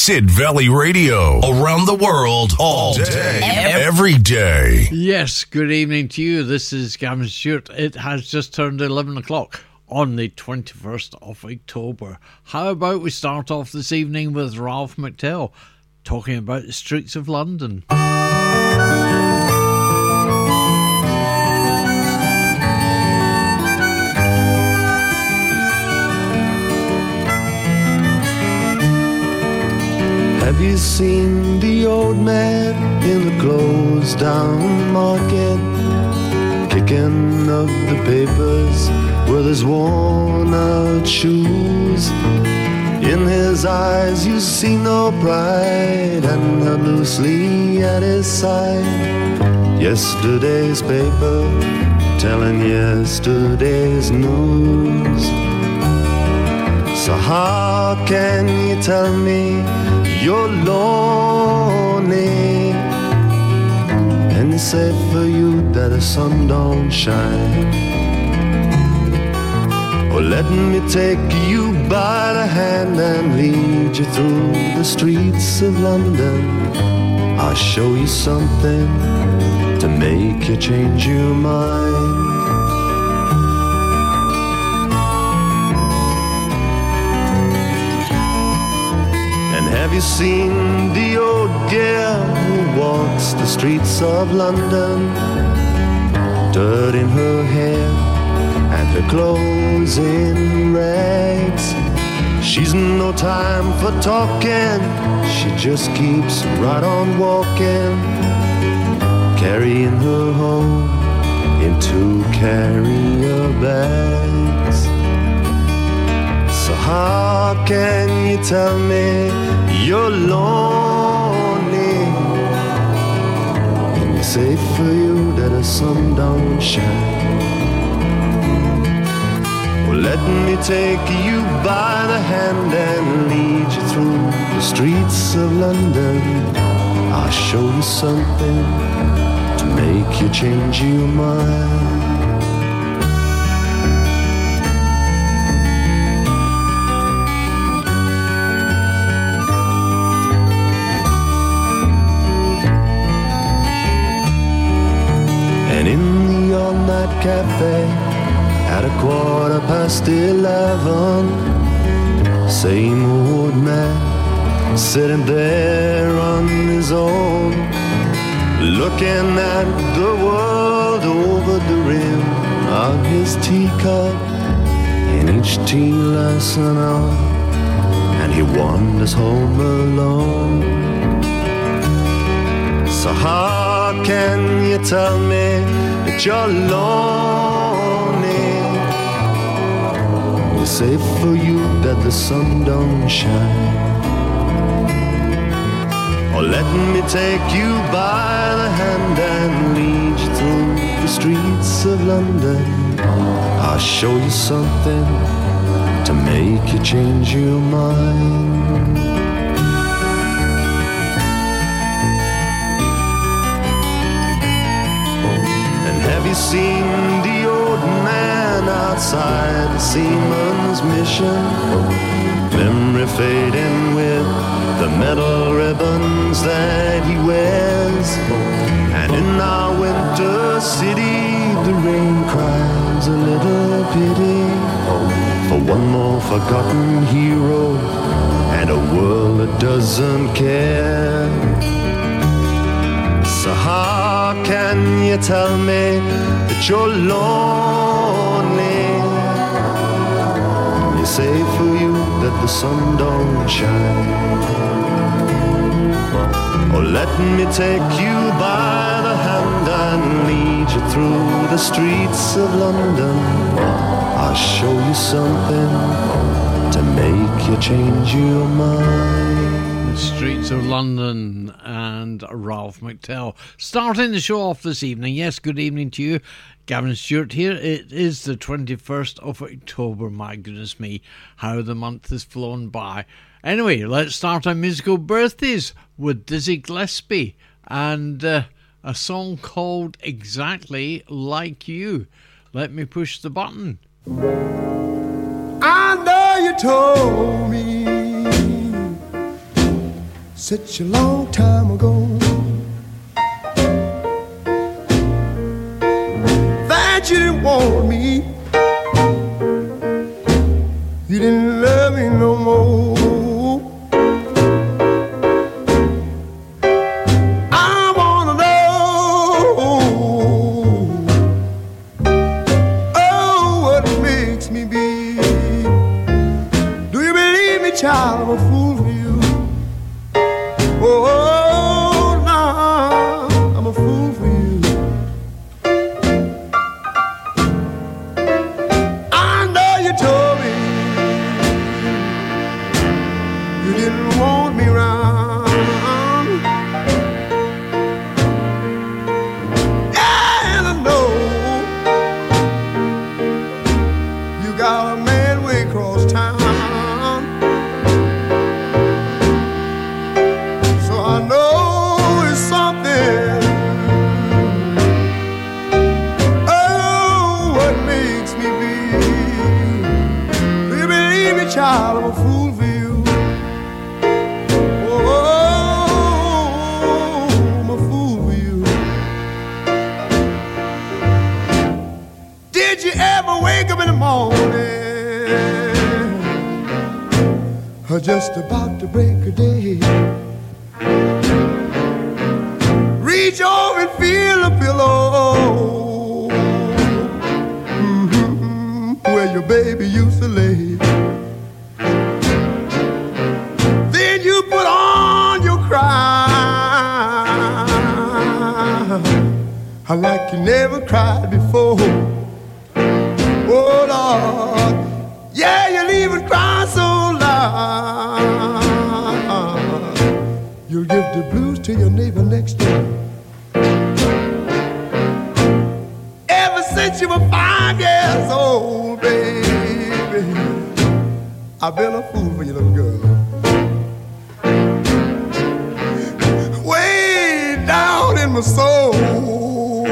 Sid Valley Radio. Around the world, all day, every day. Yes, good evening to you. This is Gavin Stewart. It has just turned 11 o'clock on the 21st of October. How about we start off this evening with Ralph McTell talking about the streets of London. Have you seen the old man in the closed down market, kicking up the papers with his worn out shoes? In his eyes you see no pride, and held loosely at his side yesterday's paper, telling yesterday's news. So how can you tell me you're lonely, and it's safe for you that the sun don't shine? Oh, let me take you by the hand and lead you through the streets of London. I'll show you something to make you change your mind. Have you seen the old girl who walks the streets of London, dirt in her hair and her clothes in rags? She's no time for talking, she just keeps right on walking, carrying her home in 2 carrier bags. So how can you tell me you're lonely, and it's safe for you that the sun don't shine? Well, let me take you by the hand and lead you through the streets of London. I'll show you something to make you change your mind. Cafe at 11:15, same old man sitting there on his own, looking at the world over the rim of his teacup, and each tea lasts an hour, and he wanders home alone. So how can you tell me that you're lonely? It's safe for you that the sun don't shine. Or let me take you by the hand and lead you through the streets of London. I'll show you something to make you change your mind. Have you seen the old man outside the Seaman's Mission? Memory fading with the metal ribbons that he wears. And in our winter city, the rain cries a little pity for one more forgotten hero and a world that doesn't care. So how can you tell me that you're lonely? It's safe for you that the sun don't shine. Or let me take you by the hand and lead you through the streets of London. I'll show you something to make you change your mind. The streets of London and Ralph McTell. Starting the show off this evening. Yes, good evening to you. Gavin Stewart here. It is the 21st of October. My goodness me, how the month has flown by. Anyway, let's start our musical birthdays with Dizzy Gillespie and a song called Exactly Like You. Let me push the button. I know you told me such a long time ago. That you didn't want me, you didn't love me no more. I wanna know, oh, what makes me be. Do you believe me, child? I'm a fool for you. Oh, no, I'm a fool for you. I know you told me you didn't want me round, and I know you got a man way across town. So I know it's something. Oh, what makes me be? Do you believe me, child? I'm a fool for you. Oh, I'm a fool for you. Did you ever wake up in the morning, or just about to break a day, reach over and feel a pillow, where your baby used to lay? Then you put on your crown, like you never cried before. Oh Lord, yeah, you'll even cry so loud you'll give the blues to your neighbor next door. Ever since you were 5 years old, baby, I've been a fool for you, little girl. Way down in my soul,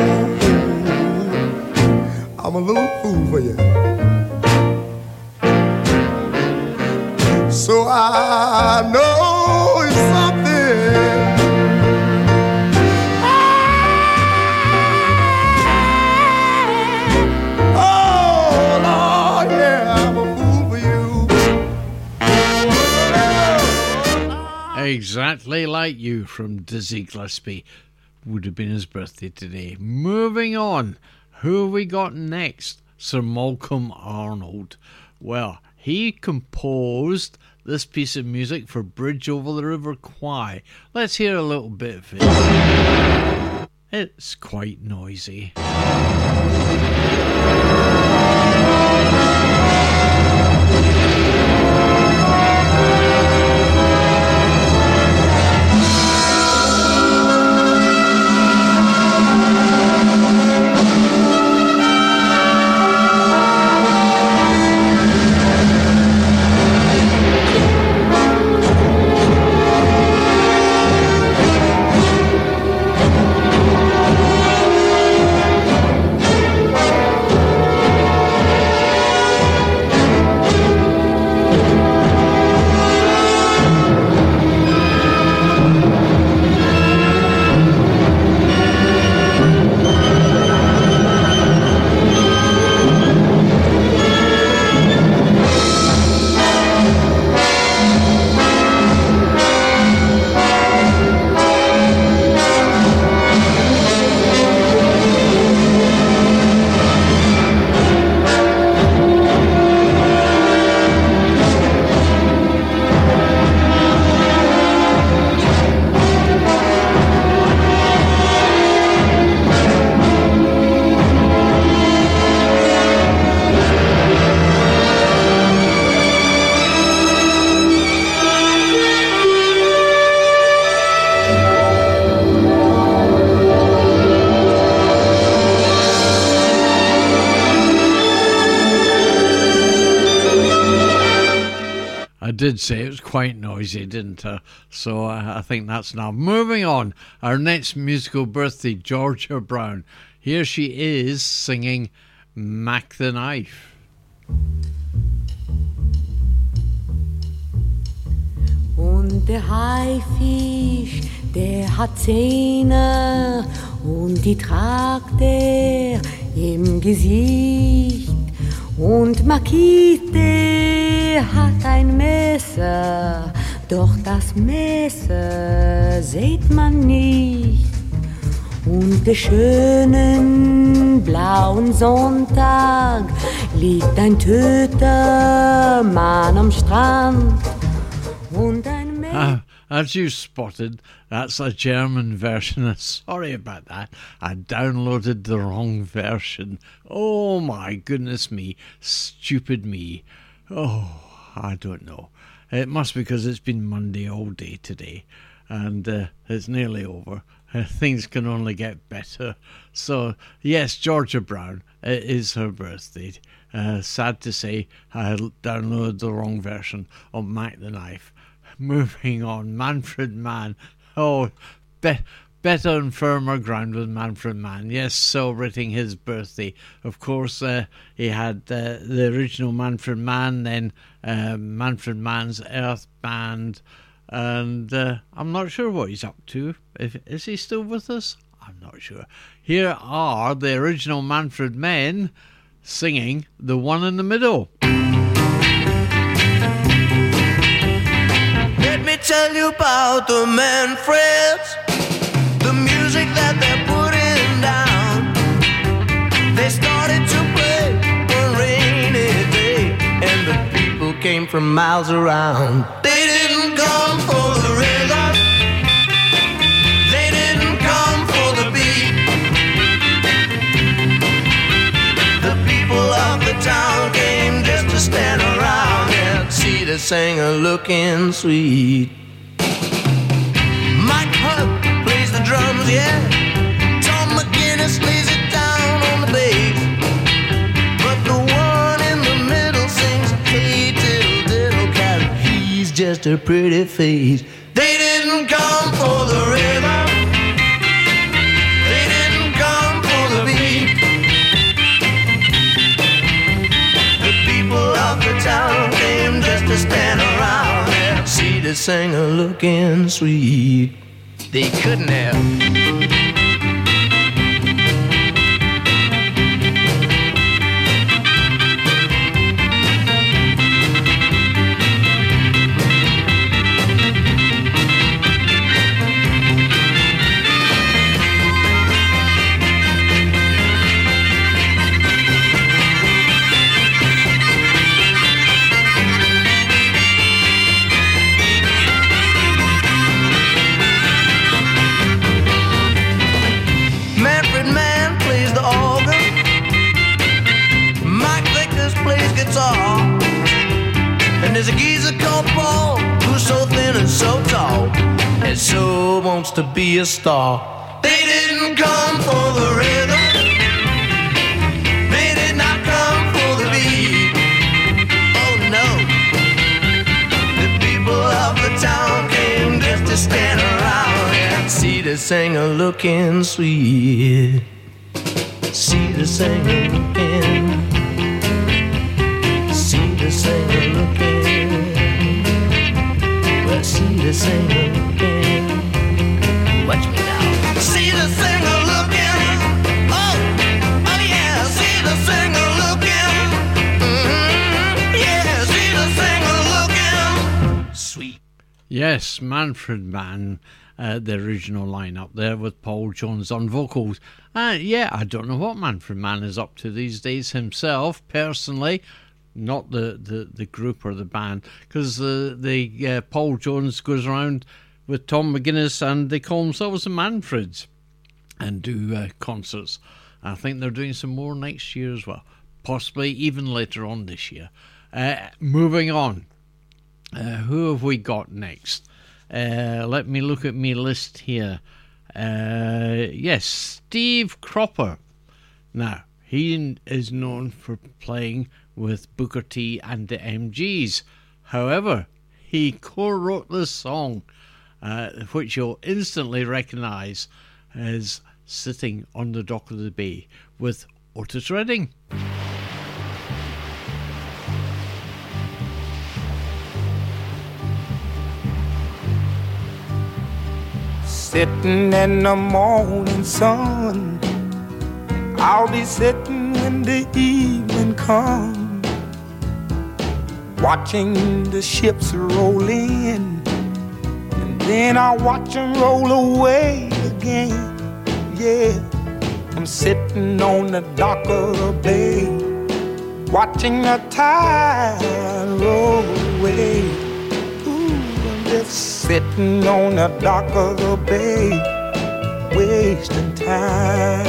I'm a little fool for you. So I know it's something. Oh Lord, yeah, I'm a fool for you. Exactly like you from Dizzy Gillespie. Would have been his birthday today. Moving on. Who have we got next? Sir Malcolm Arnold. Well, he composed this piece of music for Bridge Over the River Kwai. Let's hear a little bit of it. It's quite noisy. Did say it was quite noisy, didn't I? So I think that's now. Moving on, our next musical birthday, Georgia Brown. Here she is singing Mac the Knife. Und der Haifisch, der hat Zähne und die tragt er im Gesicht. Und Makite hat ein Messer, doch das Messer sieht man nicht. Und der schönen blauen Sonntag liegt ein toter Mann am Strand und ein Mädchen. As you spotted, that's a German version. Sorry about that. I downloaded the wrong version. Oh my goodness me. Stupid me. Oh, I don't know. It must be because it's been Monday all day today. And it's nearly over. Things can only get better. So, yes, Georgia Brown, it is her birthday. Sad to say, I downloaded the wrong version of Mac the Knife. Moving on, Manfred Mann. Oh, better and firmer ground with Manfred Mann. Yes, celebrating his birthday. Of course, he had the original Manfred Mann, then Manfred Mann's Earth Band, and I'm not sure what he's up to. Is he still with us? I'm not sure. Here are the original Manfred Men singing The One in the Middle. Let me tell you about the Manfreds, the music that they're putting down. They started to play one rainy day, and the people came from miles around. They didn't come for the rhythm, they didn't come for the beat. The people of the town came just to stand around and see the singer looking sweet. Mike Hunt plays the drums, yeah. Tom McGinnis lays it down on the bass. But the one in the middle sings, hey diddle diddle cat, he's just a pretty face. They didn't come for the rhythm, they didn't come for the beat. The people of the town came just to stand around and see the singer looking sweet. They couldn't have. Manfred Mann plays the organ, Mike Vickers plays guitar, and there's a geezer called Paul who's so thin and so tall and so wants to be a star. They didn't come for the rhythm, they did not come for the beat. Oh no, the people of the town came just to stand around and see the singer looking sweet. See the singer looking, see the singer looking, well, see the singer looking. Watch me now. See the singer looking, oh yeah, see the singer looking, yeah, see the singer looking sweet. Yes, Manfred Mann, the original lineup there with Paul Jones on vocals. Yeah, I don't know what Manfred Mann is up to these days himself, personally. Not the group or the band, because the Paul Jones goes around with Tom McGuinness and they call themselves the Manfreds and do concerts. I think they're doing some more next year as well, possibly even later on this year. Moving on, who have we got next? Let me look at my list here. Yes, Steve Cropper. Now, he is known for playing with Booker T and the MGs. However, he co-wrote this song, which you'll instantly recognise as Sitting on the Dock of the Bay with Otis Redding. 'Cause sitting in the morning sun. I'll be sitting when the evening comes, watching the ships roll in, and then I'll watch them roll away again. Yeah, I'm sitting on the dock of the bay, watching the tide roll away. Ooh, I'm just sitting on the dock of the bay, wasting time.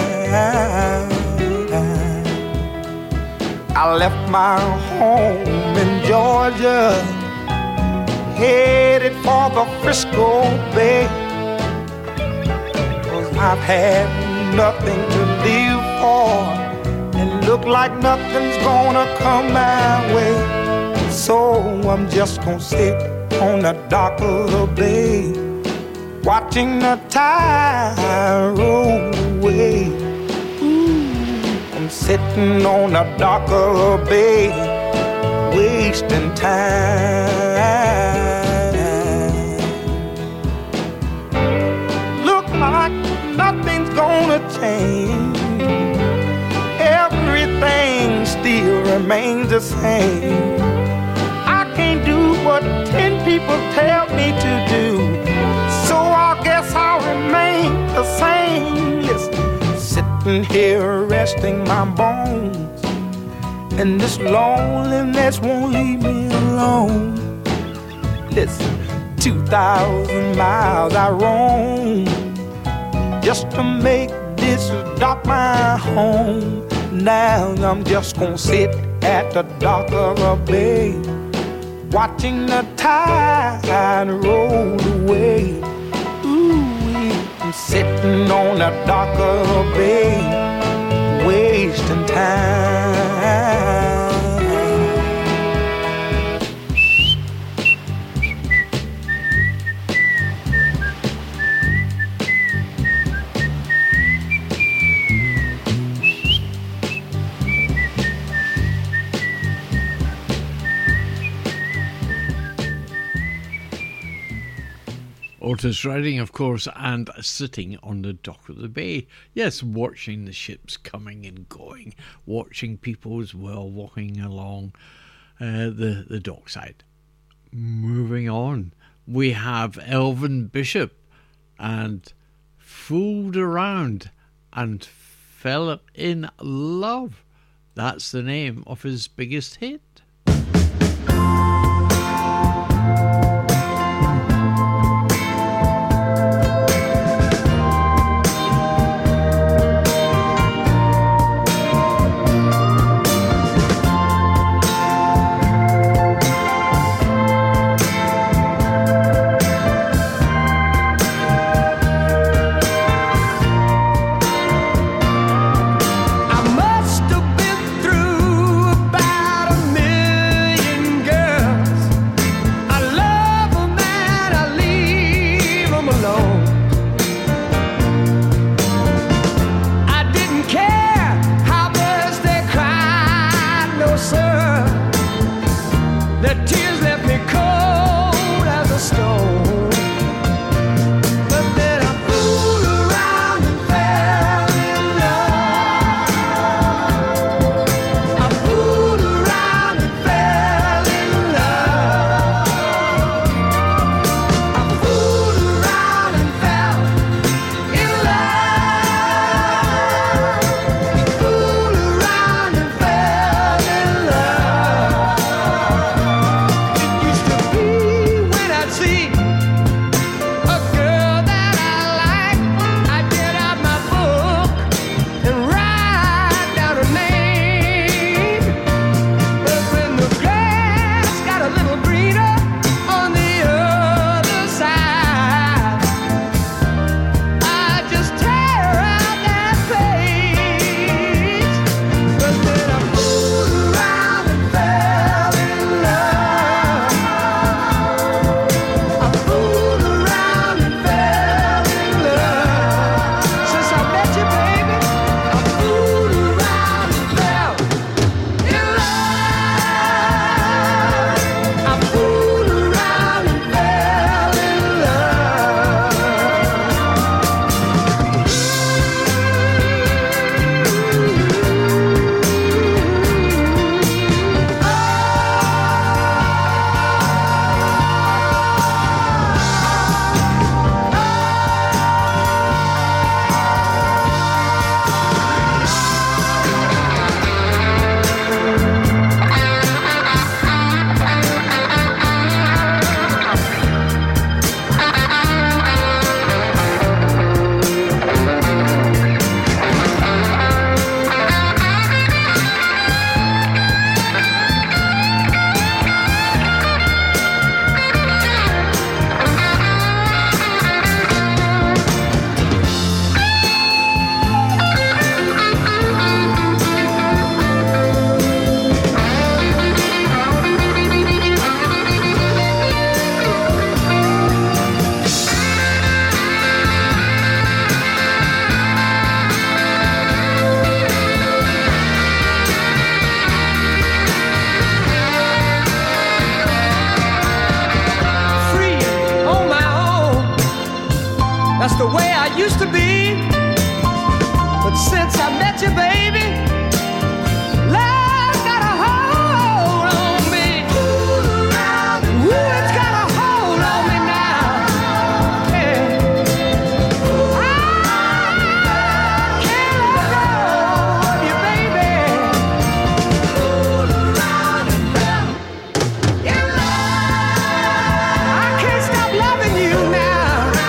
I left my home in Georgia, headed for the Frisco Bay, 'cause I've had nothing to live for, and look like nothing's gonna come my way. So I'm just gonna sit on the dock of the bay, watching the tide roll away. Ooh, I'm sitting on the dock of the bay, wasting time. Look like nothing's gonna change, everything still remains the same. I can't do what 10 people tell me to do, so I guess I'll remain the same. Listen, sitting here resting my bones, and this loneliness won't leave me alone. Listen, 2,000 miles I roam just to make this dock my home. Now I'm just gonna sit at the dock of a bay, watching the tide roll away. Ooh, I'm sitting on the dock of a bay, wasting time. Otis Redding, of course, and sitting on the dock of the bay. Yes, watching the ships coming and going, watching people as well walking along the dockside. Moving on, we have Elvin Bishop and Fooled Around and Fell in Love. That's the name of his biggest hit. I must have been through about 1 way I used to be. But since I met you, baby, love got a hold on me. Ooh, it's got a hold on me now. Yeah. I can't let go of you, baby. I can't stop loving you now.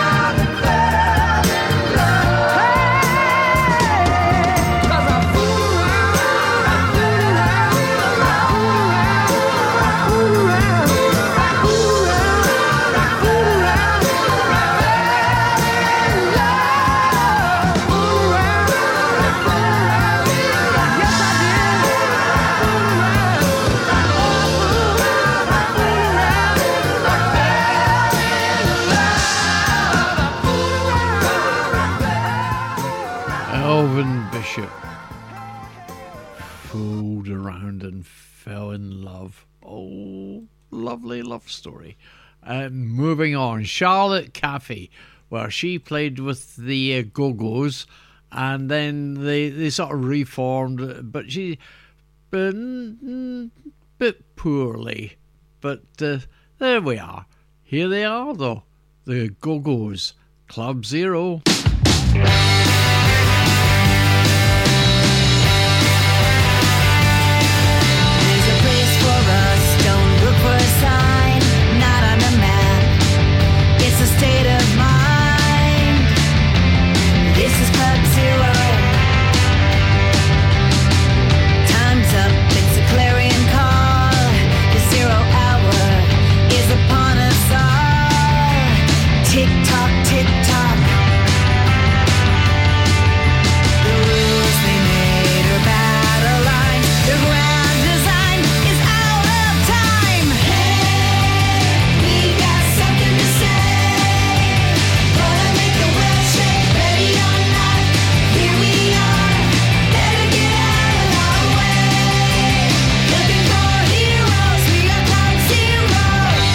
Elvin Bishop fooled around and fell in love. Oh, lovely love story. Moving on, Charlotte Caffey, where she played with the Go-Go's, and then they sort of reformed, but she bit poorly. But there we are. Here they are, though, the Go-Go's, Club Zero. For a sign, not on a map. It's a state of mind. This is Club Zero. Time's up, it's a clarion call. The 0 hour is upon us all. Tick tock, tick tock. The rules they made are battle lines. The grand design is out of time. We got something to say. Gonna make the world shake, ready or not. Here we are, better get out of our way. Looking for heroes, we are Club Zero.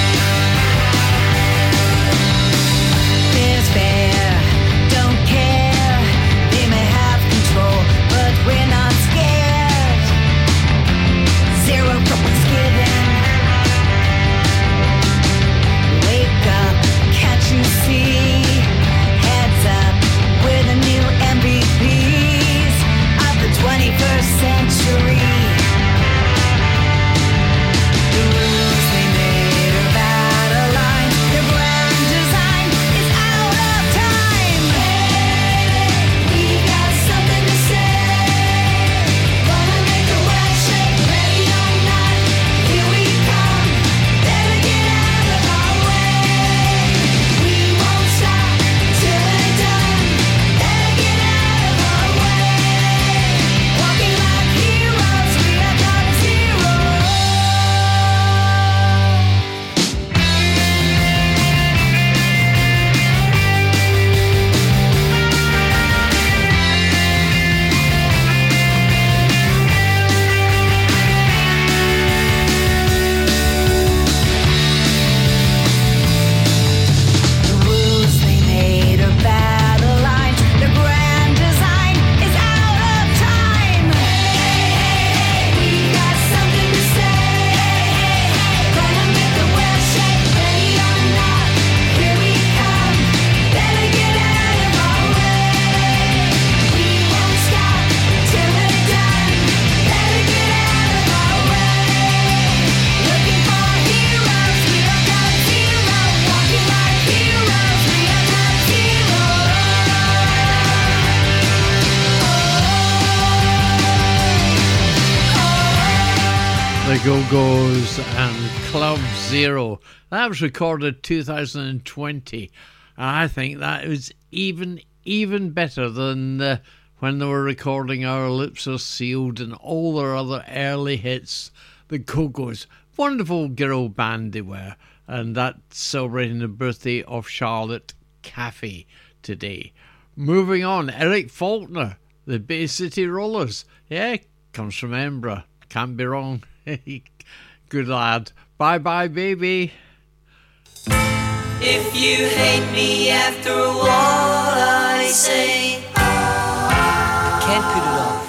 There's fair, don't care. They may have control, but we're not scared. Zero fucks given. Wake up, can't you see? Heads up, we're the new MVPs of the 21st century. The rules they made are battle lines. The grand design is out of time. We got something to say. Gonna make the world shake, ready or not. Here we come, better get out of our way. We won't stop till we're done. Better get out of our way. Walking like heroes, we are Club Zero. The rules they made are battle lines. The grand design is out of time. We got something to say. Gonna make the world shake, ready or not. Here we come, better get out of our way. We won't stop till we're done. Better get out of our way. Looking for heroes, we are Club Zero. Walking like heroes, we are Club Zero. The Go-Go's and Club Zero. That was recorded 2020. I think that was even better than when they were recording Our Lips Are Sealed and all their other early hits. The Go-Go's. Wonderful girl band they were. And that's celebrating the birthday of Charlotte Caffey today. Moving on, Eric Faulkner, the Bay City Rollers. Yeah, comes from Edinburgh. Can't be wrong. Good lad. Bye bye, baby. If If you hate me after what I say, can't put it off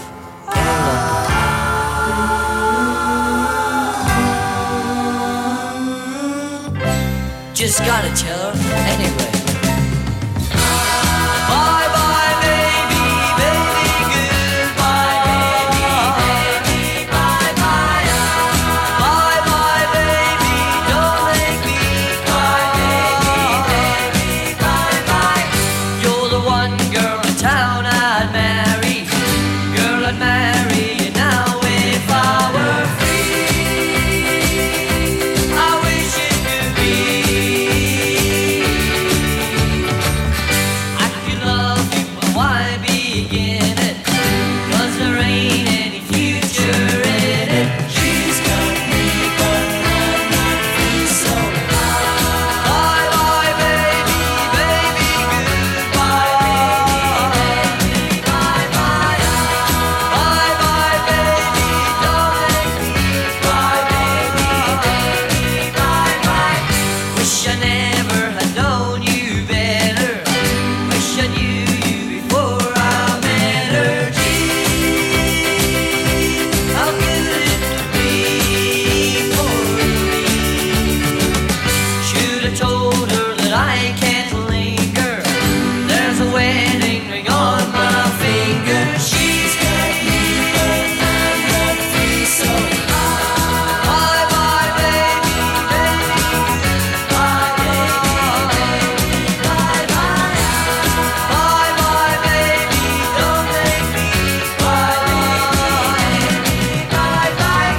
any longer. Just gotta tell her anyway. Bye bye baby, baby, goodbye baby, baby, bye bye. Bye bye baby, don't make me cry baby, baby, bye bye. You're the one girl in town I'd marry, girl I'd marry you now if I were free. I wish it could be. I could love you, but why begin it? 'Cause there ain't any future in it. She's got me, but I'm not free, so bye bye baby, baby, goodbye baby, bye bye. Bye bye baby, don't make me cry baby, baby, bye bye. Wish I never had known you better. Wish I knew you before I met her. Gee, how good it would be for me. Should have told her that I can't linger. There's a wedding ring on my finger. She's got me, but I'm not free, so bye bye baby, baby, bye baby, bye bye. Bye bye baby, don't make me cry baby, bye bye.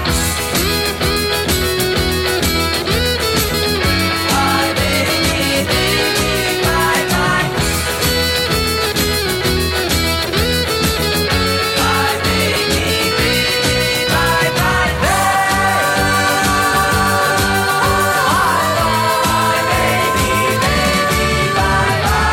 Bye baby, baby, bye bye. Bye baby, baby, bye bye. Bye baby, baby, bye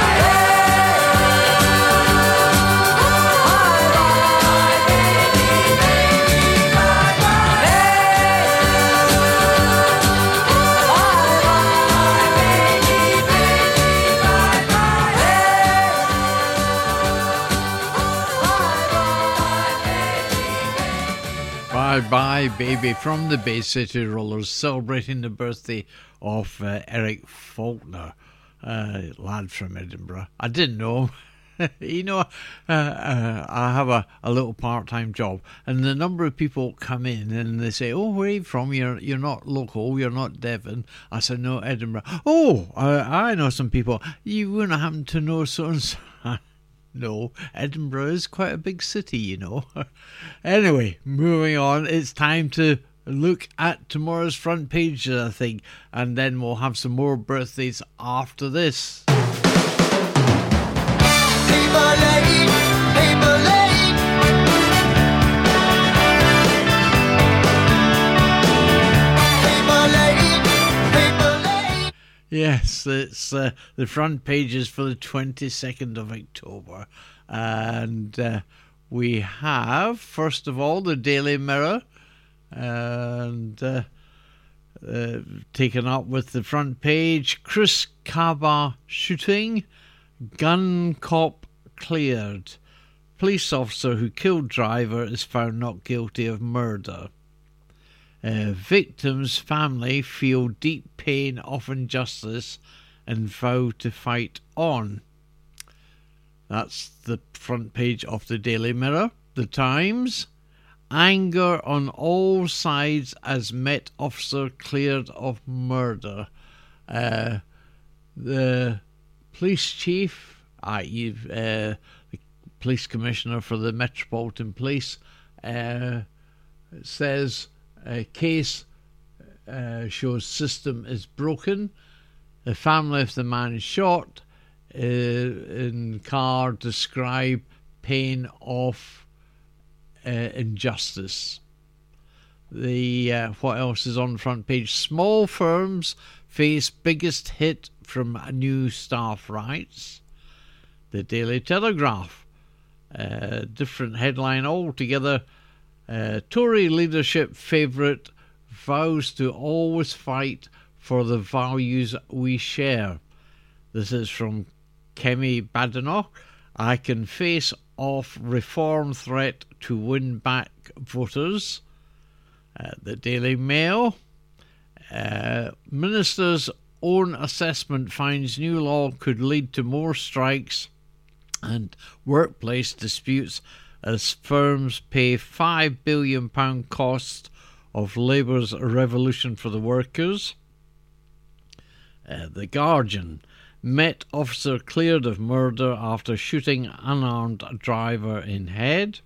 Bye Bye Baby from the Bay City Rollers, celebrating the birthday of Eric Faulkner, lad from Edinburgh. I didn't know him. You know, I have a little part-time job, and the number of people come in and they say, "Oh, where are you from? You're not local. You're not Devon." I said, "No, Edinburgh." "Oh, I know some people. You wouldn't happen to know so and so?" No, Edinburgh is quite a big city, you know. Anyway, moving on, it's time to look at tomorrow's front page, I think, and then we'll have some more birthdays after this. Paper lady, paper lady. Paper lady, paper lady. Yes, it's the front pages for the 22nd of October. And we have, first of all, the Daily Mirror. And taken up with the front page, Chris Kaba shooting, gun cop cleared. Police officer who killed driver is found not guilty of murder. Victim's family feel deep pain of injustice and vow to fight on. That's the front page of the Daily Mirror. The Times, anger on all sides as Met officer cleared of murder. The police chief, i.e. the police commissioner for the Metropolitan Police, says case shows system is broken. The family of the man shot in car describe pain of injustice. The what else is on the front page? Small firms face biggest hit from new staff rights. The Daily Telegraph, different headline altogether. Tory leadership favourite vows to always fight for the values we share. This is from Kemi Badenoch. I can face off reform threat to win back voters. The Daily Mail. Minister's own assessment finds new law could lead to more strikes and workplace disputes as firms pay £5 billion cost of Labour's revolution for the workers. The Guardian. Met officer cleared of murder after shooting unarmed driver in head.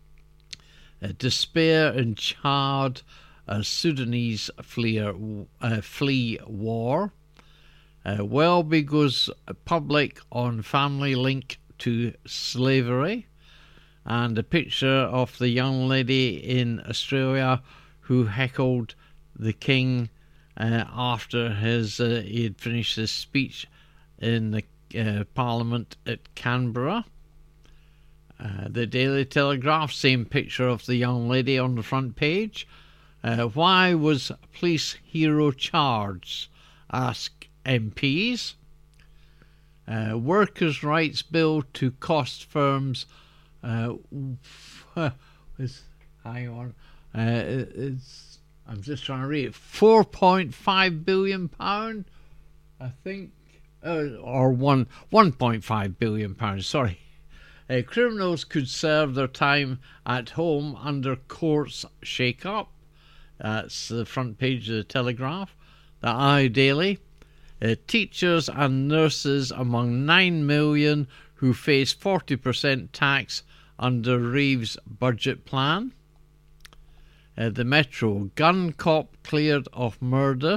Despair in Chad as Sudanese flee war. Welby goes public on family link to slavery. And a picture of the young lady in Australia who heckled the King after he had finished his speech in the Parliament at Canberra. The Daily Telegraph, same picture of the young lady on the front page. Why was police hero charged? Ask MPs. Workers' rights bill to cost firms. Hang on. I'm just trying to read it. £4.5 billion, I think. Or 1.5 billion pounds. Sorry. Criminals could serve their time at home under courts shake-up. That's the front page of the Telegraph. The iDaily. Teachers and nurses among 9 million who face 40% tax under Reeves' budget plan. The Metro. Gun cop cleared of murder.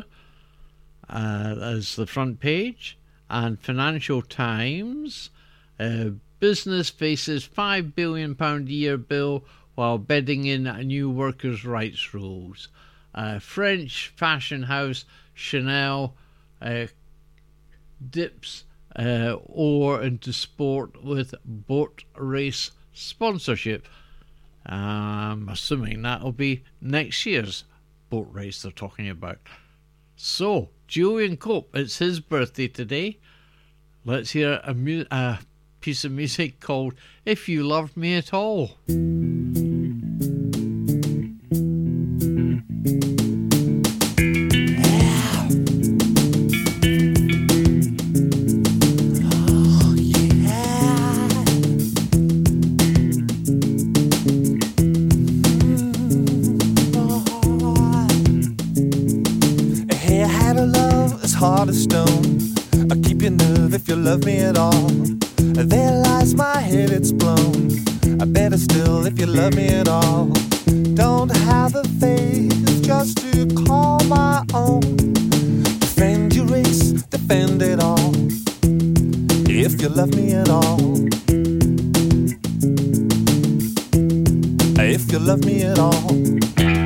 As the front page. And Financial Times. Business faces £5 billion a year bill while bedding in new workers' rights rules. French fashion house Chanel dips or into sport with boat race sponsorship. I'm assuming that'll be next year's boat race they're talking about. So, Julian Cope, it's his birthday today. Let's hear a piece of music called If You Loved Me At All. Heart of stone, I keep your nerve if you love me at all. There lies my head, it's blown. I better still if you love me at all. Don't have the faith just to call my own. Defend your race, defend it all. If you love me at all. If you love me at all.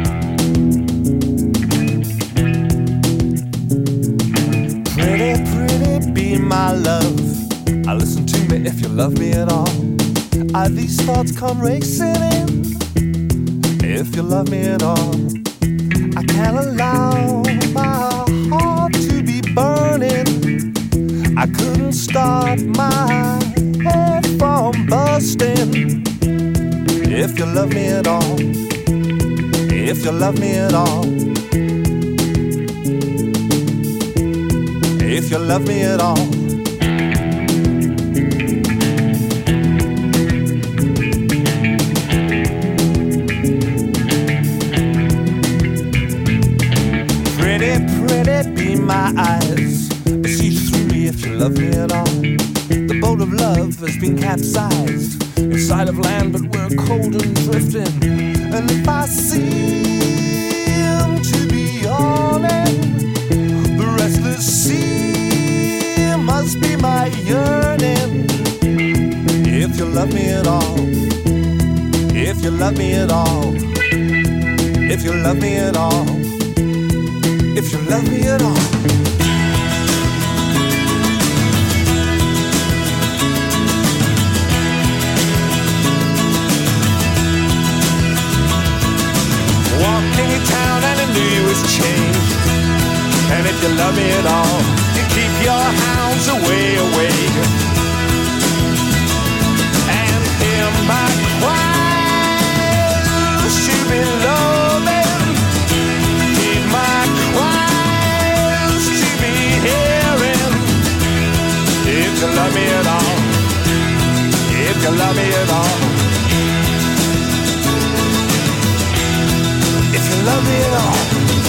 Pretty, be my love. Listen to me if you love me at all. These thoughts come racing in. If you love me at all. I can't allow my heart to be burning. I couldn't stop my head from busting. If you love me at all. If you love me at all. If you love me at all. Pretty, be my eyes. See through me if you love me at all. The boat of love has been capsized inside of land, but we're cold and drifting. And if I seem to be yawning, the restless sea must be my yearning. If you love me at all. If you love me at all. If you love me at all. If you love me at all. Walked in your town and I knew you was changed. And if you love me at all, you keep your hounds away, away. And hear my cries to be loving. Hear my cries to be hearing. If you love me at all, if you love me at all, if you love me at all.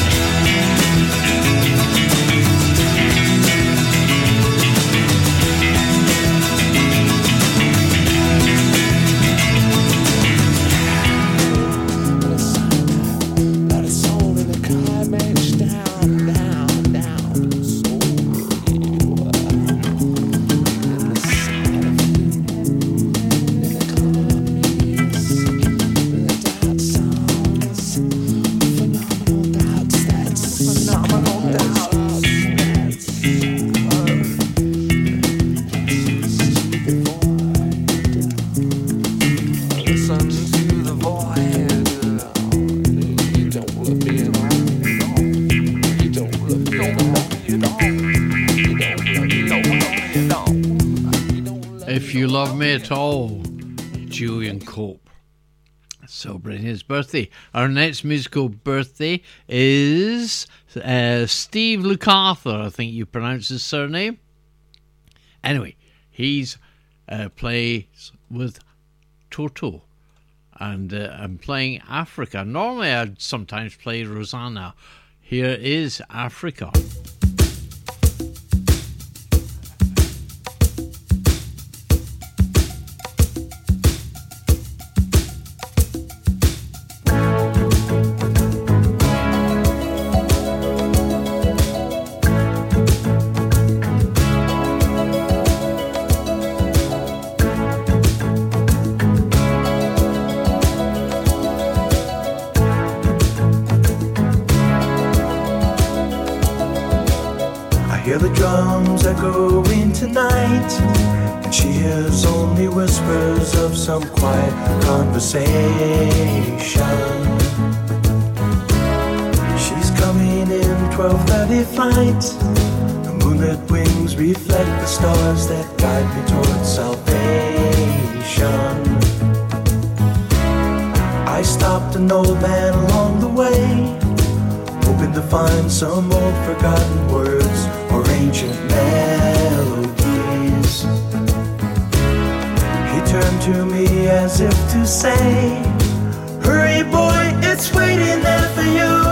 If You Love Me At All, Julian Cope, celebrating his birthday. Our next musical birthday is Steve Lukather, I think you pronounce his surname. Anyway, he's plays with Toto, and I'm playing Africa. Normally I'd sometimes play Rosanna. Here is Africa. Hear the drums echoing tonight, and she hears only whispers of some quiet conversation. She's coming in 12:30 flight. The moonlit wings reflect the stars that guide me towards salvation. I stopped an old man along the way, hoping to find some old forgotten words or ancient melodies. He turned to me as if to say, hurry boy, it's waiting there for you.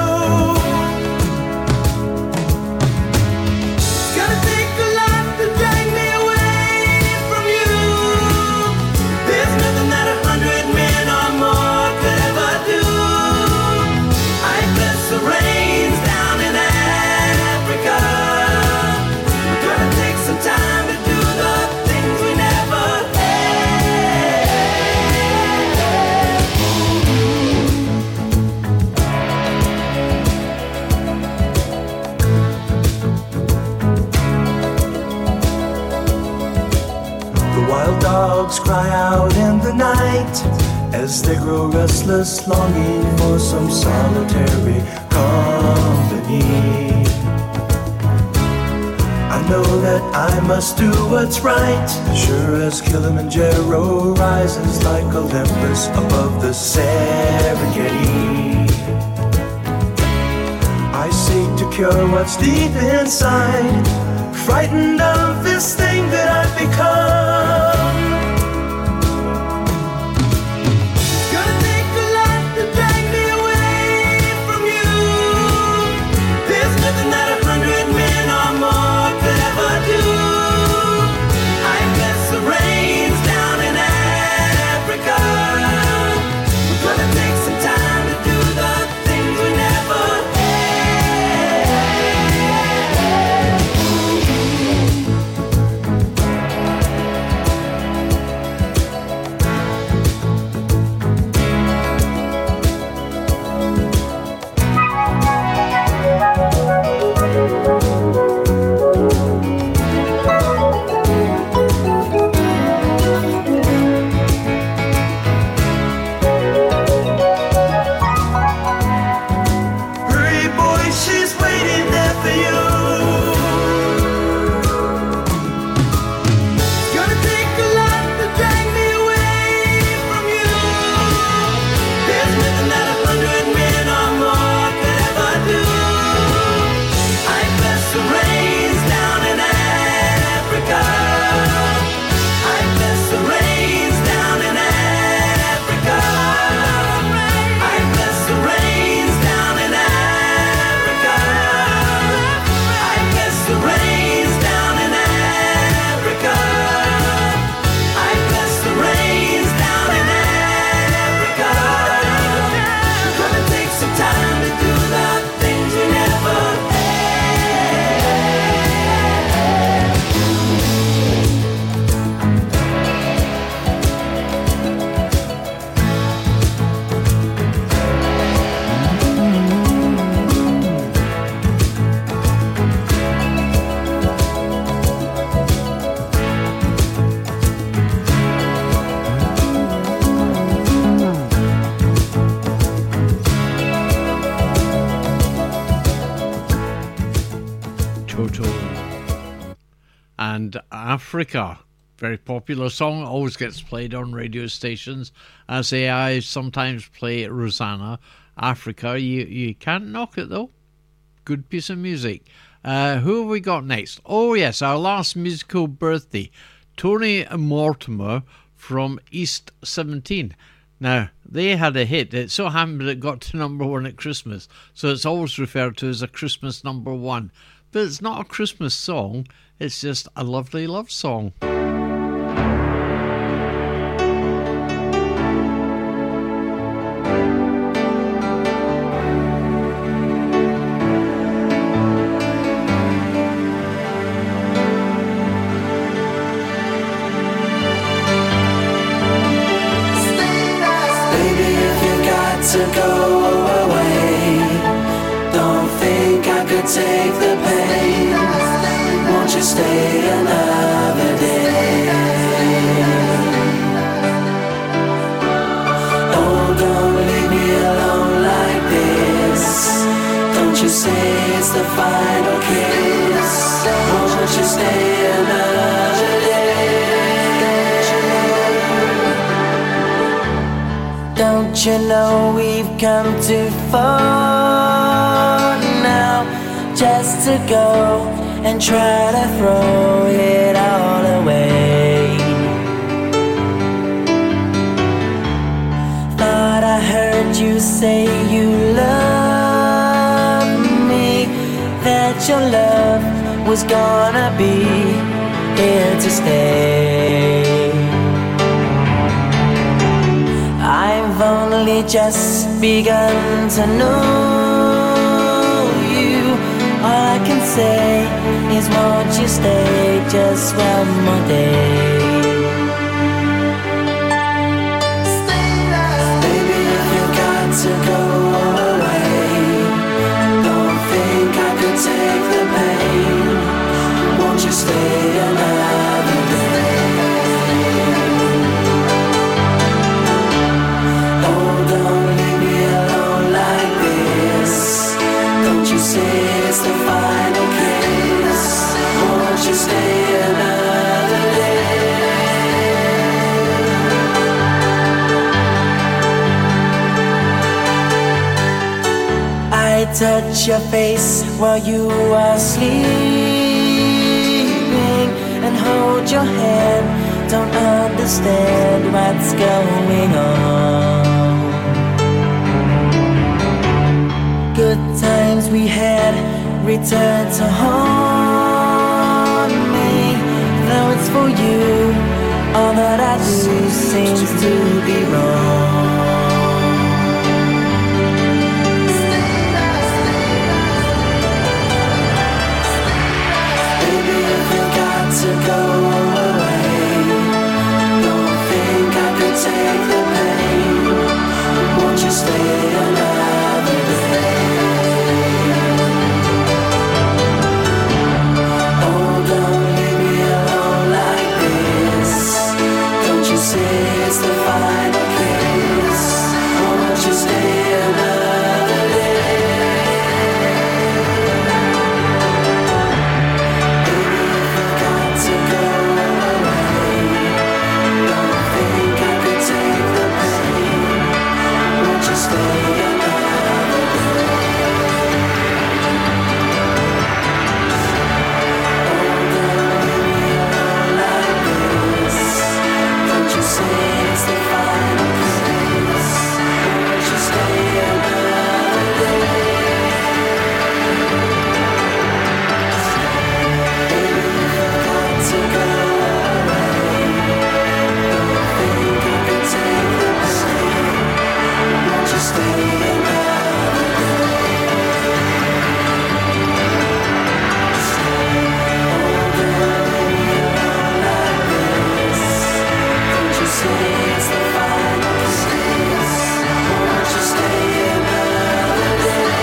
It's gonna take a lot to drag me away from you. There's nothing that 100 men or more could ever do. I bless the rains down in Africa. We're gonna take some time to do the things we never The wild dogs cry out in the night as they grow restless, longing for some solitary company. I know that I must do what's right, sure as Kilimanjaro rises like Olympus above the Serengeti. I seek to cure what's deep inside, frightened of this thing that I've become. It's gonna take a lot to drag me away from you. There's nothing that 100 men or more could ever do. I bless the rains down in Africa. We're gonna take some time to do the things we never had. and Africa. Very popular song, always gets played on radio stations. As I sometimes play Rosanna, Africa. You can't knock it though. Good piece of music. Who have we got next? Oh yes, our last musical birthday. Tony Mortimer from East 17. Now, they had a hit. It so happened that it got to number one at Christmas. So it's always referred to as a Christmas number one. But it's not a Christmas song. It's just a lovely love song. To go away, don't think I could take the pain. Won't you stay another day? Oh, don't leave me alone like this. Don't you say it's the final kiss. Won't you stay another day? Don't you know we've come too far now just to go and try to throw it all away? Thought I heard you say you love me, that your love was gonna be here to stay. I've only just begun to know you. All I can say is won't you stay just one more day? Baby, if you got to go away, don't think I could take the pain. Won't you stay another day? It's the final kiss. Won't you stay another day? I touch your face while you are sleeping and hold your hand. Don't understand what's going on. Good times we had return to haunt me. Though it's for you, all that I do seems to be wrong. Baby, if you got to go away, don't think I could take the pain. Won't you stay another day? It's the final kiss. Won't you stay another day? Baby, if you got to go away, don't think I could take the pain. Won't you stay another day? Oh, don't leave me alone like this. Don't you say it's the final kiss? Won't you stay another day? Baby, if you got to go away, don't think I could take the pain. Won't you stay another day? Oh, don't leave me alone like this. Don't you say it's the final kiss? Won't you stay another day?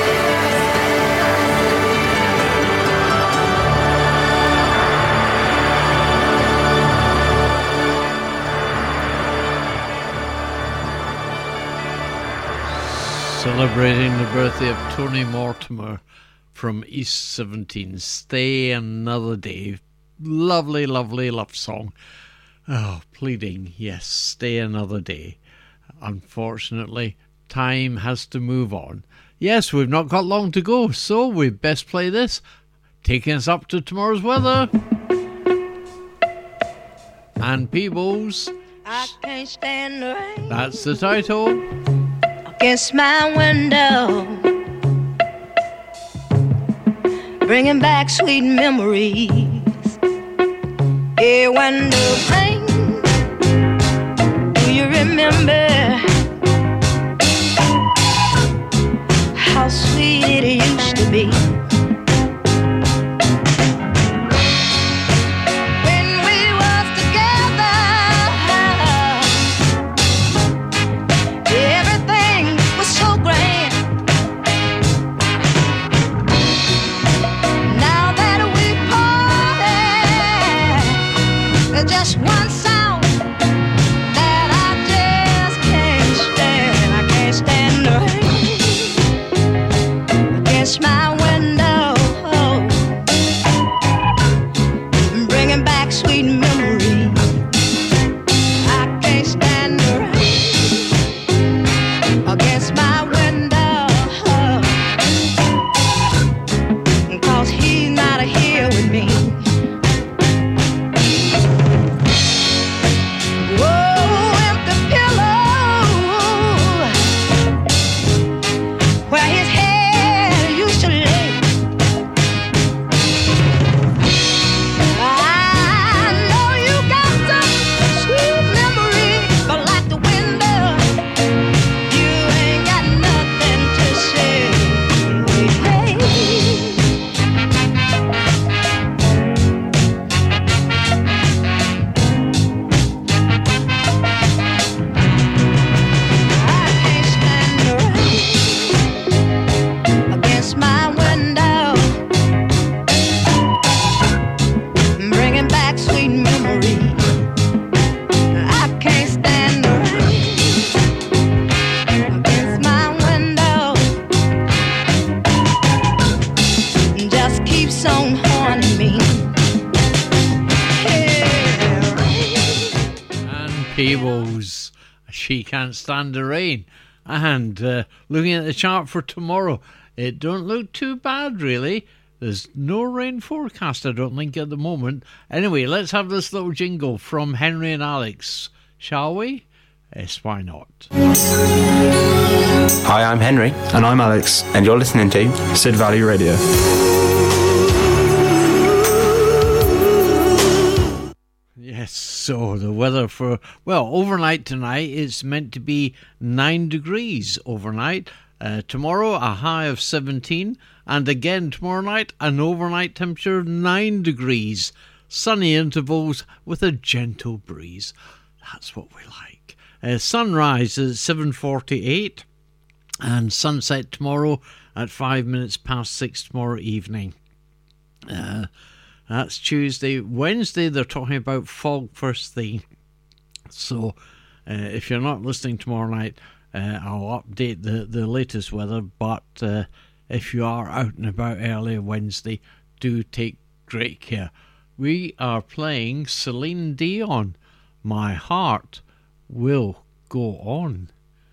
Celebrating the birthday of Tony Mortimer from East 17. Stay another day. lovely, lovely love song. Oh, pleading, yes, stay another day. Unfortunately, time has to move on. Yes, we've not got long to go, so we'd best play this, taking us up to tomorrow's weather. And Peebles, I can't stand the rain that's the title. against my window, bringing back sweet memories. Yeah, when the rain, do you remember how sweet it used to be? When we was together, everything was so grand. Now that we parted, there's just one sound that I just can't stand. I can't stand the rain against my window, bringing back sweet memories. I can't stand the rain against my window, 'cause he's not here with me. Whoa, empty pillow where his head used to lay. I know you got some sweet memory, but like the window, you ain't got nothing to say. Hey. I can't stand the rain against my window, bringing back sweet memories. I can't stand the rain against my window, just keeps on haunting me. Yeah, rain. And Peebles, she can't stand the rain. And looking at the chart for tomorrow, it don't look too bad, really. There's no rain forecast, I don't think, at the moment. Anyway, let's have this little jingle from Henry and Alex, shall we? Yes, why not? Hi, I'm Henry. And I'm Alex. And you're listening to Sid Valley Radio. Yes, so the weather for, well, overnight tonight, it's meant to be 9 degrees overnight. Tomorrow, a high of 17. And again, tomorrow night, an overnight temperature of 9 degrees. Sunny intervals with a gentle breeze. That's what we like. Sunrise is 7:48. And sunset tomorrow at 5 minutes past 6 tomorrow evening. That's Tuesday. Wednesday, they're talking about fog first thing. So, if you're not listening tomorrow night, I'll update the latest weather. But if you are out and about early Wednesday, do take great care. We are playing Celine Dion. My Heart Will Go On.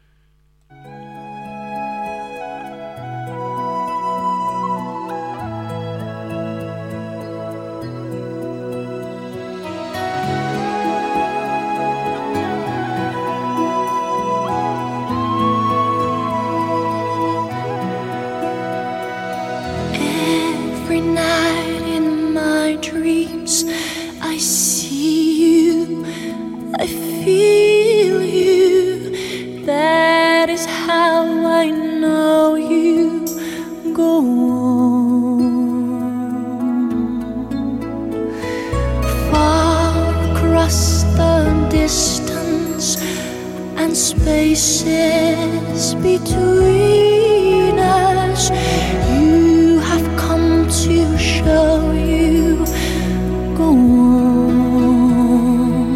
Every night in my dreams, I see you, I feel you. That is how I know you. Go on. Far across the distance and spaces between us, you have come to show you. Go on.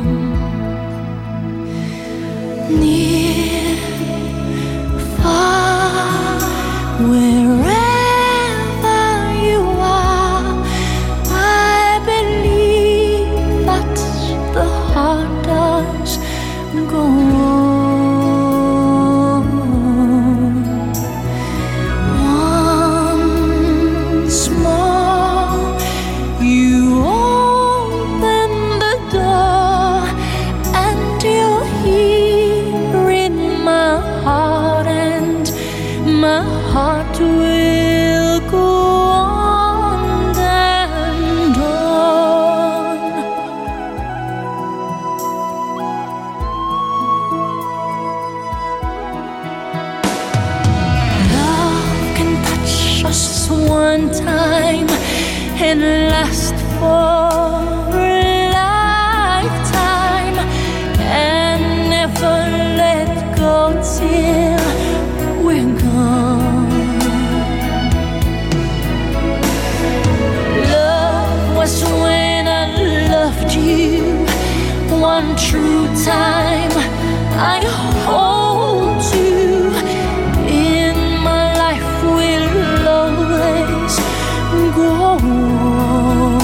Near, far, wherever you are, I believe one time and last for a lifetime and never let go till we're gone. Love was when I loved you one true time. I hold you in my life will always go on.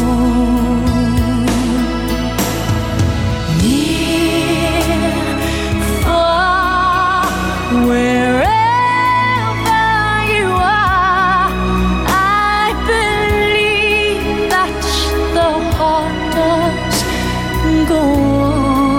Near, far, wherever you are, I believe that the heart does go on.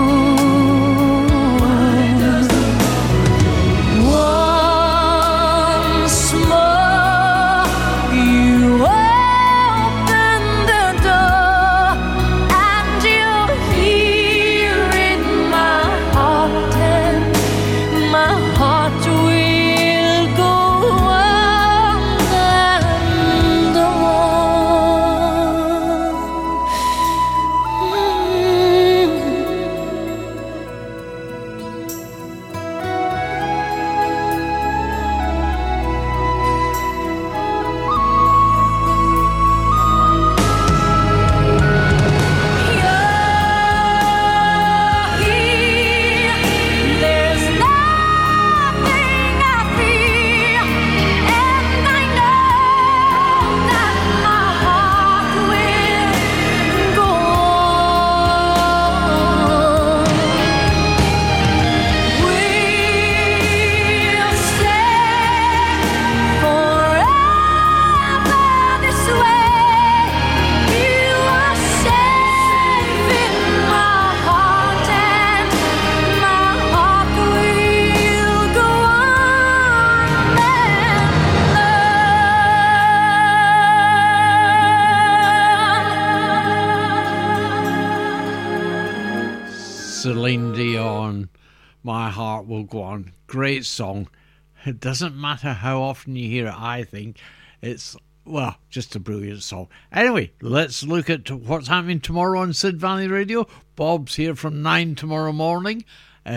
Celine Dion, My Heart Will Go On. Great song. It doesn't matter how often you hear it, I think. It's, well, just a brilliant song. Anyway, let's look at what's happening tomorrow on Sid Valley Radio. Bob's here from 9 tomorrow morning.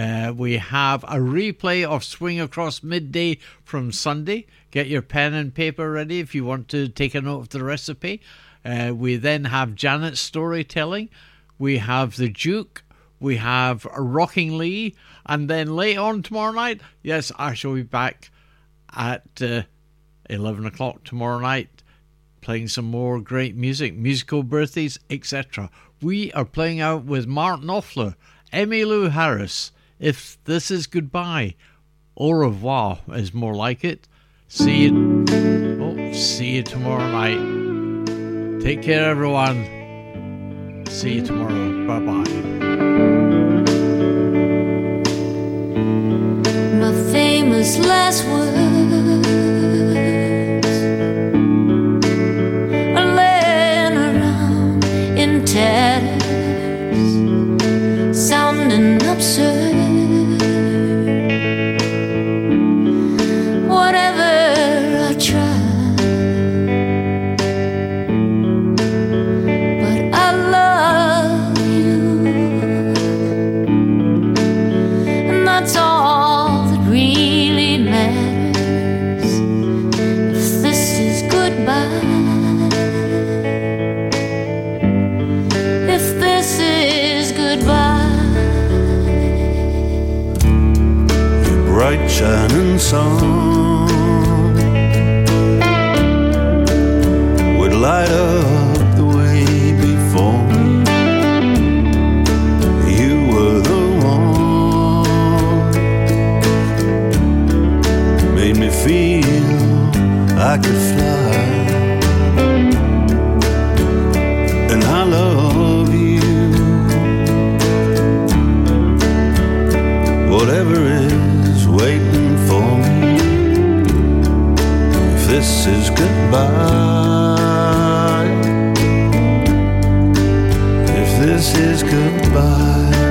We have a replay of Swing Across Midday from Sunday. Get your pen and paper ready if you want to take a note of the recipe. We then have Janet's storytelling. We have the Duke. We have Rocking Lee. And then late on tomorrow night, yes, I shall be back at 11 o'clock tomorrow night playing some more great music, musical birthdays, etc. We are playing out with Martin Knopfler, Emmylou Harris, If This Is Goodbye, Au Revoir is more like it. See you tomorrow night. Take care, everyone. See you tomorrow. Bye-bye. My famous last words are laying around in tatters, sounding absurd. Whatever I try, but I love you, and that's all that really matters. If this is goodbye, if this is goodbye, your bright shining sun would light up the way before me. You were the one, made me feel I could fly, and I love you. Whatever is waiting for me, if this is goodbye, if this is goodbye.